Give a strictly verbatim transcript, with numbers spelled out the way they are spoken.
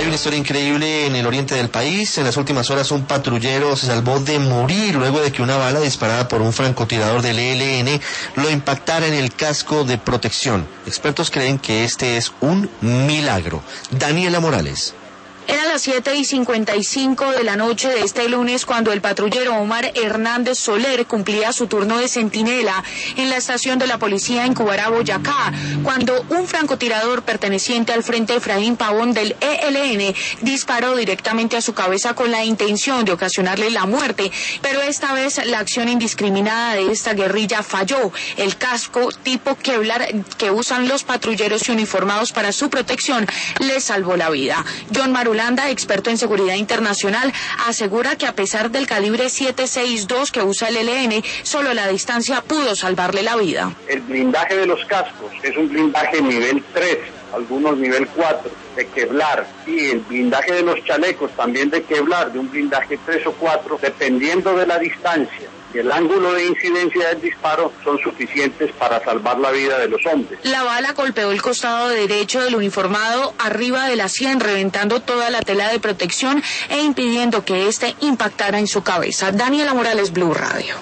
una historia increíble en el oriente del país. En las últimas horas un patrullero se salvó de morir luego de que una bala disparada por un francotirador del E L N lo impactara en el casco de protección. Expertos creen que este es un milagro. Daniela Morales. Eran las siete y cincuenta y cinco de la noche de este lunes cuando el patrullero Omar Hernández Soler cumplía su turno de centinela en la estación de la policía en Cubará, Boyacá, cuando un francotirador perteneciente al Frente Efraín Pavón del E L N disparó directamente a su cabeza con la intención de ocasionarle la muerte, pero esta vez la acción indiscriminada de esta guerrilla falló. El casco tipo Kevlar que usan los patrulleros y uniformados para su protección le salvó la vida. John Marulanda, experto en seguridad internacional, asegura que a pesar del calibre siete seis dos que usa el E L N, solo la distancia pudo salvarle la vida. El blindaje de los cascos es un blindaje nivel tres, algunos nivel cuatro, de Kevlar, y el blindaje de los chalecos también de Kevlar, de un blindaje tres o cuatro, dependiendo de la distancia y el ángulo de incidencia del disparo, son suficientes para salvar la vida de los hombres. La bala golpeó el costado derecho del uniformado arriba de la sien, reventando toda la tela de protección e impidiendo que éste impactara en su cabeza. Daniela Morales, Blue Radio.